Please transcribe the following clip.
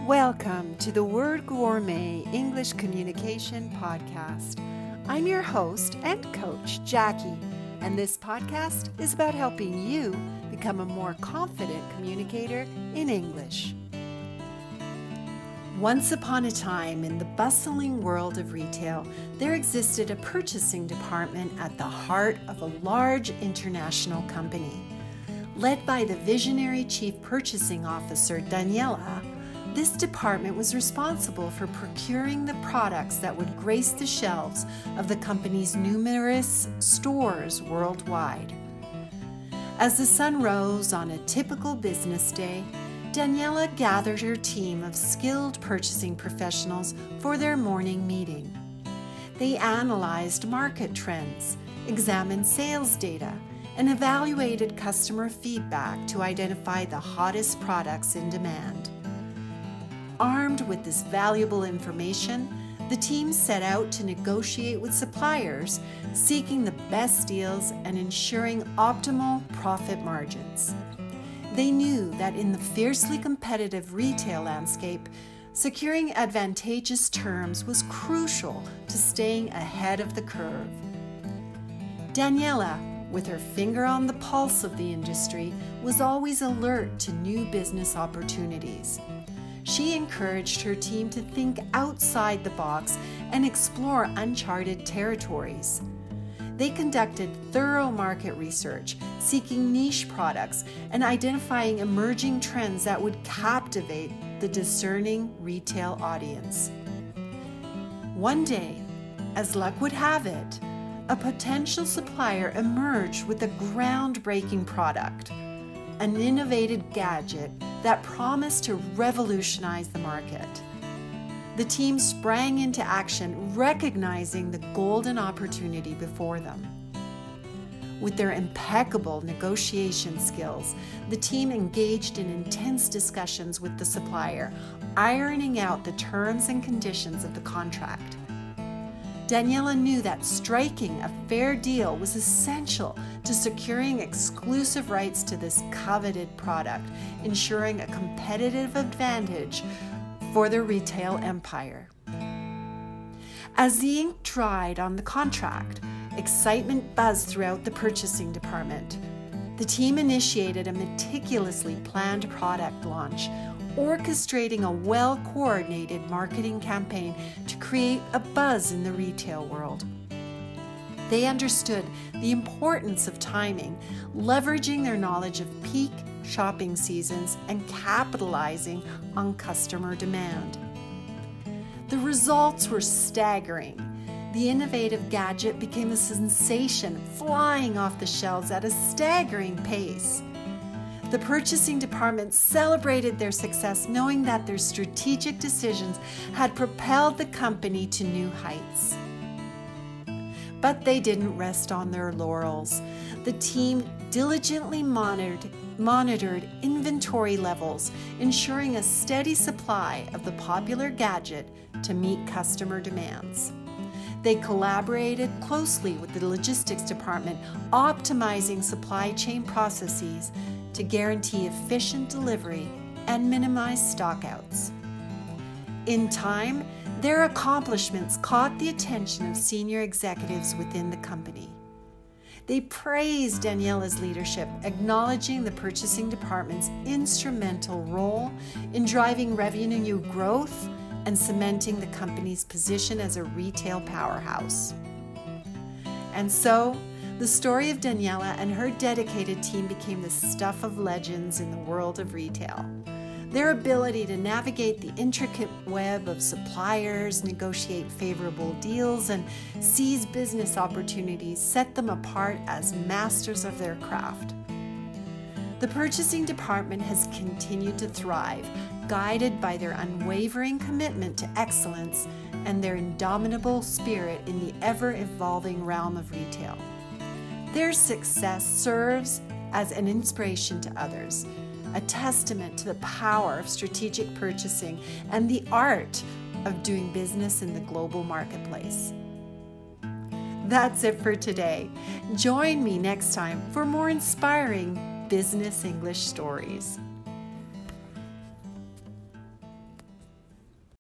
Welcome to the Word Gourmet English Communication Podcast. I'm your host and coach, Jackie, and this podcast is about helping you become a more confident communicator in English. Once upon a time, in the bustling world of retail, there existed a purchasing department at the heart of a large international company. Led by the visionary Chief Purchasing Officer, Daniela, this department was responsible for procuring the products that would grace the shelves of the company's numerous stores worldwide. As the sun rose on a typical business day, Daniela gathered her team of skilled purchasing professionals for their morning meeting. They analyzed market trends, examined sales data, and evaluated customer feedback to identify the hottest products in demand. Armed with this valuable information, the team set out to negotiate with suppliers, seeking the best deals and ensuring optimal profit margins. They knew that in the fiercely competitive retail landscape, securing advantageous terms was crucial to staying ahead of the curve. Daniela, with her finger on the pulse of the industry, was always alert to new business opportunities. She encouraged her team to think outside the box and explore uncharted territories. They conducted thorough market research, seeking niche products and identifying emerging trends that would captivate the discerning retail audience. One day, as luck would have it, a potential supplier emerged with a groundbreaking product, an innovative gadget that promised to revolutionize the market. The team sprang into action, recognizing the golden opportunity before them. With their impeccable negotiation skills, the team engaged in intense discussions with the supplier, ironing out the terms and conditions of the contract. Daniela knew that striking a fair deal was essential to securing exclusive rights to this coveted product, ensuring a competitive advantage for the retail empire. As the ink dried on the contract, excitement buzzed throughout the purchasing department. The team initiated a meticulously planned product launch, orchestrating a well-coordinated marketing campaign to create a buzz in the retail world. They understood the importance of timing, leveraging their knowledge of peak shopping seasons and capitalizing on customer demand. The results were staggering. The innovative gadget became a sensation, flying off the shelves at a staggering pace. The purchasing department celebrated their success, knowing that their strategic decisions had propelled the company to new heights. But they didn't rest on their laurels. The team diligently monitored inventory levels, ensuring a steady supply of the popular gadget to meet customer demands. They collaborated closely with the logistics department, optimizing supply chain processes to guarantee efficient delivery and minimize stockouts. In time, their accomplishments caught the attention of senior executives within the company. They praised Daniela's leadership, acknowledging the purchasing department's instrumental role in driving revenue growth and cementing the company's position as a retail powerhouse. And so, the story of Daniela and her dedicated team became the stuff of legends in the world of retail. Their ability to navigate the intricate web of suppliers, negotiate favorable deals, and seize business opportunities set them apart as masters of their craft. The purchasing department has continued to thrive, guided by their unwavering commitment to excellence and their indomitable spirit in the ever-evolving realm of retail. Their success serves as an inspiration to others, a testament to the power of strategic purchasing and the art of doing business in the global marketplace. That's it for today. Join me next time for more inspiring business English stories.